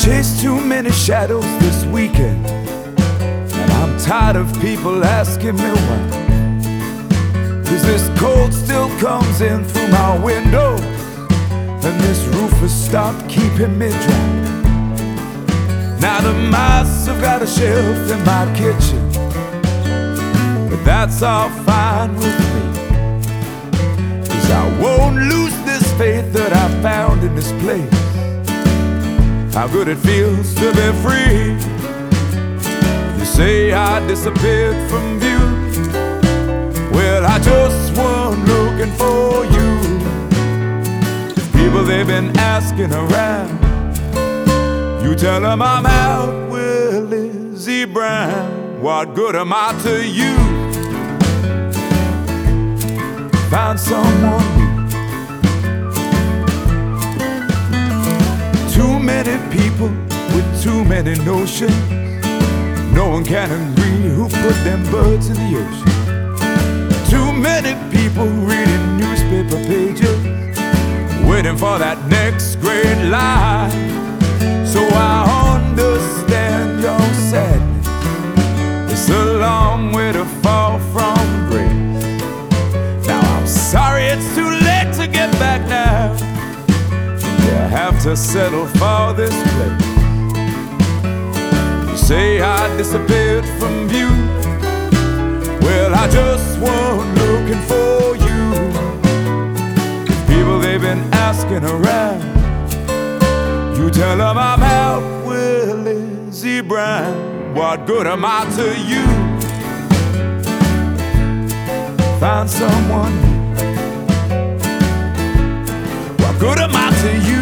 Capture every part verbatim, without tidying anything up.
chased too many shadows this weekend, and I'm tired of people asking me why. Cause this cold still comes in through my window, and this roof has stopped keeping me dry. Now the mice have got a shelf in my kitchen, but that's all fine with me, cause I won't lose this faith that I found in this place. How good it feels to be free. You say I disappeared from view. Well, I just wasn't looking for you. People, they've been asking around. You tell them I'm out with Lizzie Brown. What good am I to you? Find someone new. Too many people with too many notions. No one can agree who put them birds in the ocean. Too many people reading newspaper pages, waiting for that next great lie. So I understand your sadness. It's a long way to fall from grace. Now I'm sorry it's too late to get back now. You have to settle for this place. You say I disappeared from view. Well, I just wasn't looking for you. People, they've been asking around. You tell them I'm out with Lizzie Brown. What good am I to you? Find someone new. What good am I to you?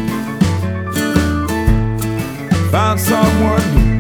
Find someone new.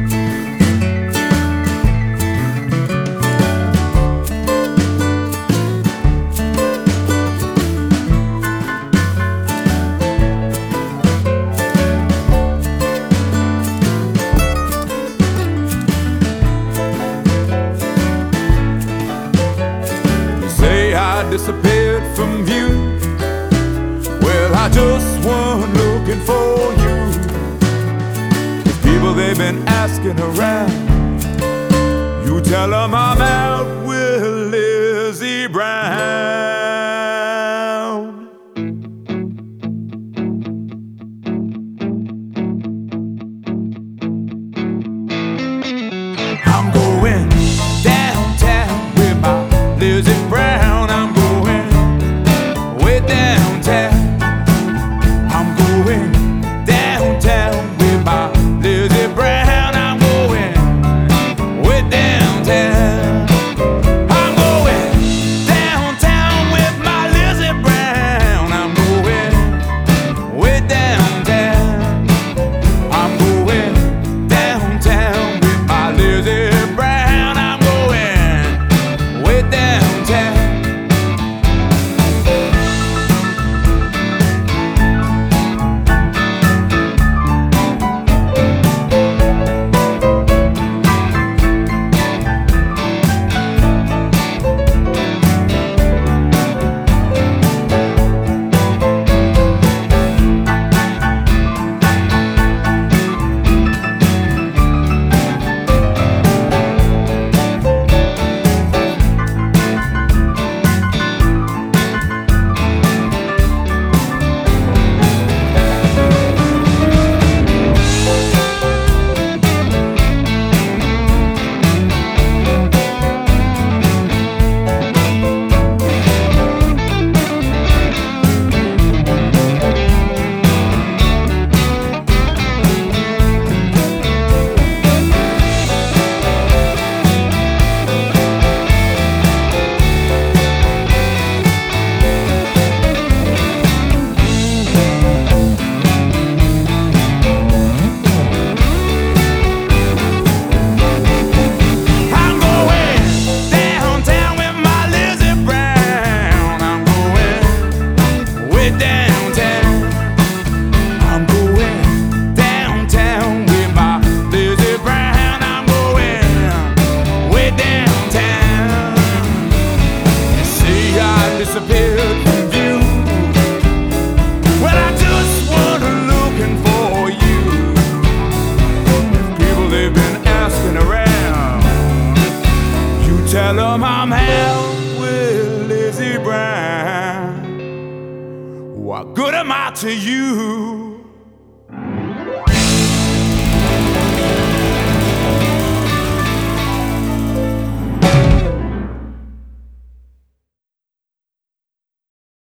I disappeared from view. Well, I just wasn't looking for you. People, they've been asking around. You tell them I'm out with Lizzie Brown. I'm going downtown with my Lizzie Brown. Tell them I'm out with Lizzie Brown. What good am I to you?